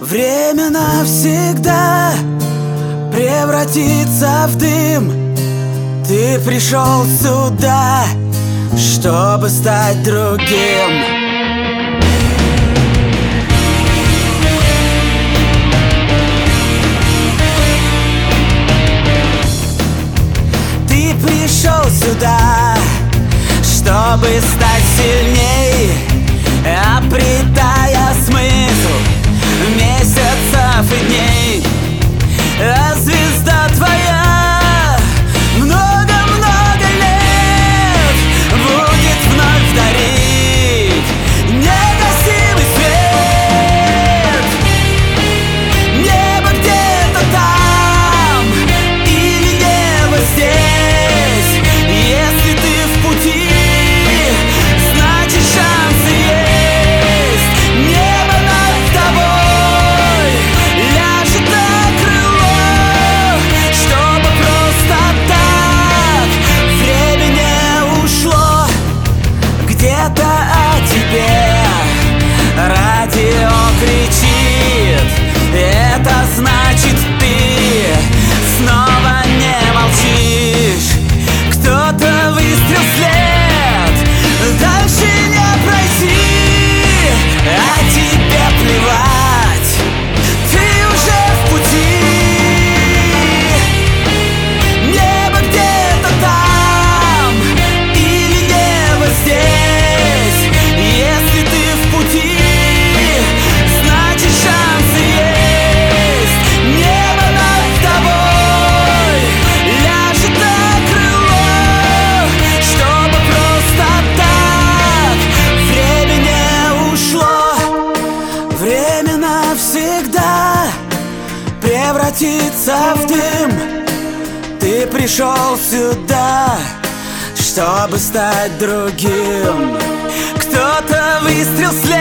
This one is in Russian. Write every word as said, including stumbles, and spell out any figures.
Время навсегда превратится в дым. Ты пришел сюда, чтобы стать другим. Ты пришел сюда, чтобы стать сильней, обретая смысл месяцев и дней. А звезда твоя много-много лет будет вновь дарить негасимый свет. Небо где-то там или небо здесь. Если ты в пути, значит шансы есть. Небо над тобой ляжет на крыло, чтобы просто так время не ушло. Где-то о тебе радио кричит. Это значит, ты снова не молчишь. Кто-то выстрел след, дальше не пройти, а тебе плевать, ты уже в пути. Небо где-то там или небо здесь. Если ты в пути, значит шансы есть. Небо над тобой ляжет на крыло, чтобы просто так время не ушло. Время навсегда превратится в дым. Ты пришел сюда, чтобы стать другим. Кто-то выстрел след,